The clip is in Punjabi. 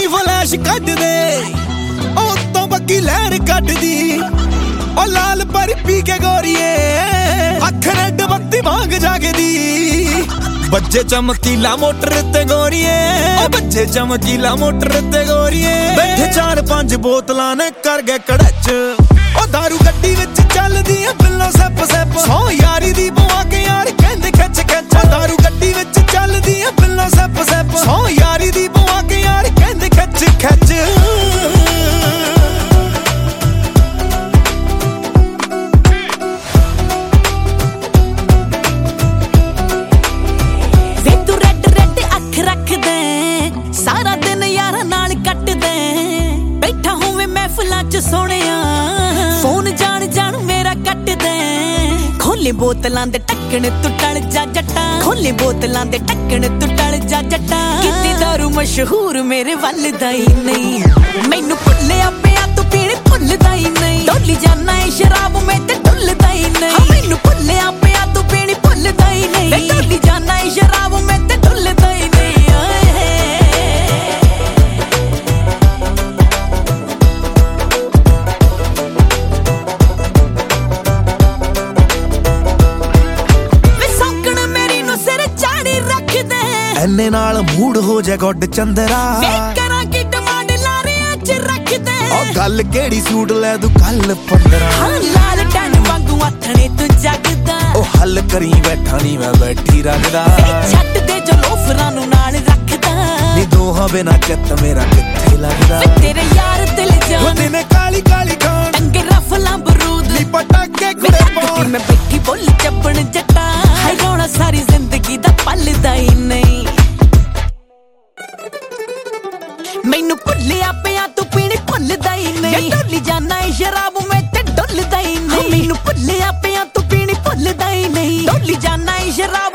ਫਲੈਸ਼ ਕੱਢ ਦੇ ਉਹ ਤੋਂ ਬੱਗੀ ਲਹਿਰ ਕੱਢਦੀ ਉਹ ਲਾਲ ਪਰ ਪੀ ਕੇ ਗੋਰੀਏ ਅੱਖ ਰੈੱਡ ਬੱਤੀ ਵਾਂਗ ਜਾਗਦੀ ਬੱਜੇ ਚਮਕੀਲਾ ਮੋਟਰ ਤੇ ਗੋਰੀਏ ਉਹ ਬੱਜੇ ਚਮਕੀਲਾ ਮੋਟਰ ਤੇ ਗੋਰੀਏ ਬੈਠੇ 4-5 ਬੋਤਲਾਂ ਨੇ ਕਰ ਗਏ ਕੜਚ ਉਹ ਦਾਰੂ ਗੱਡੀ ਵਿੱਚ ਚੱਲਦੀ ਆ ਬਿੱਲੋ ਸੱਪ ਸੱਪ ਸੌ ਯਾਰੀ ਦੀ ਪਵਾ ਕੇ ਯਾਰ ਕਹਿੰਦੇ ਖਿੱਚ ਖਿੱਚ ਦਾਰੂ ਗੱਡੀ ਵਿੱਚ ਚੱਲਦੀ ਆ ਬਿੱਲੋ ਸੱਪ ਸੱਪ ਸੌ ਯਾਰੀ ਦੀ ਪਵਾ ਕੇ ਯਾਰ ਕਹਿੰਦੇ ਖਿੱਚ ਖਿੱਚ ਸਾਰਾ ਦਿਨ ਯਾਰਾਂ ਨਾਲ ਕੱਟਦੇ ਬੈਠਾ ਹੋਵੇ ਮਹਿਫਲਾਂ ਚ ਸੋਹਣਿਆ ਫੋਨ ਜਾਣ ਮੇਰਾ ਕੱਟਦੇ ਖੋਲੇ ਬੋਤਲਾਂ ਦੇ ਢੱਕਣ ਤੂੰ ਟਲ ਜਾ ਜੱਟਾ ਖੋਲੇ ਬੋਤਲਾਂ ਦੇ ਢੱਕਣ ਤੂੰ ਟਲ ਜਾ ਜੱਟਾ ਕਿਤੇ ਦਾਰੂ ਮਸ਼ਹੂਰ ਮੇਰੇ ਵੱਲ ਦਾ ਹੀ ਨਹੀਂ ਮੈਨੂੰ ਭੁੱਲਿਆ ਪਿਆ ਤੂੰ ਪੀਣ ਭੁੱਲਦਾ ਹੀ ਨਹੀਂ ਡੋਲੀ ਜਾਨਾ ਏ ਸ਼ਰਾਬ ਮੈਂ ਤੇ ਢੁੱਲਦਾ ਹੀ ਨਹੀਂ ਮੈਨੂੰ ਭੁੱਲਿਆ ਪਿਆ ਤੂੰ ਪੀਣ ਭੁੱਲਦਾ ਹੀ ਨਹੀਂ ਡੋਲੀ ਜਾਨਾ ਏ ਸ਼ਰਾਬ ਮੈਂ ਤੇ ਢੁੱਲਦਾ ਹੀ ਨਹੀਂ ਐਨੇ ਨਾਲ ਮੂਡ ਹੋ ਜਾ ਗੁੱਡ ਚੰਦਰਾ ਵੇਖ ਕਰਾਂ ਕਿ ਡਿਮਾਂਡ ਲਾਰਿਆਂ ਚ ਰੱਖਦੇ ਉਹ ਗੱਲ ਕਿਹੜੀ ਸੂਟ ਲੈ ਤੂੰ ਕੱਲ 15 ਹਾਂ ਲਾਲ ਟਨ ਵਾਂਗੂ ਆਥਣੇ ਤੂੰ ਜਗਦਾ ਉਹ ਹੱਲ ਕਰੀ ਬੈਠਾ ਨਹੀਂ ਮੈਂ ਬੈਠੀ ਰੱਖਦਾ ਛੱਡ ਦੇ ਜੋ ਲੋਫਰਾਂ ਨੂੰ ਨਾਲ ਰੱਖਦਾ ਨੀ ਦੋਹਾਂ ਬਿਨਾ ਚਿੱਤ ਮੇਰਾ ਕਿੱਥੇ ਲੱਗਦਾ ਤੇਰੇ ਯਾਰ ਦਿਲ ਜਾਨ ਉਹਦੇ ਨੇ ਕਾਲੀ ਕਾਲੀ ਖਾਨ ਟੰਗੇ ਰਫਲਾਂ ਬਰੂਦ ਨੀ ਪਟਾਕੇ ਕੁੜੇ ਪਾ ਮੈਂ ਬੈਠੀ ਬੋਲ ਚੱਪਣ ਜੱਟਾ ਹਾਈ ਰੋਣਾ ਸਾਰੀ ਜ਼ਿੰਦਗੀ ਦਾ ਪਲਦਾ ਹੀ ਨਹੀਂ ਮੈਨੂੰ ਭੁੱਲਿਆ ਪਿਆ ਤੂੰ ਪੀਣ ਭੁੱਲਦਾ ਹੀ ਨਹੀਂ ਢੋਲੀ ਜਾਨਾ ਏ ਸ਼ਰਾਬ ਮੈਂ ਤੇ ਢੁੱਲਦਾ ਹੀ ਨਹੀਂ ਮੈਨੂੰ ਭੁੱਲਿਆ ਪਿਆ ਤੂੰ ਪੀਣ ਭੁੱਲਦਾ ਹੀ ਨਹੀਂ ਢੋਲੀ ਜਾਨਾ ਏ ਸ਼ਰਾਬ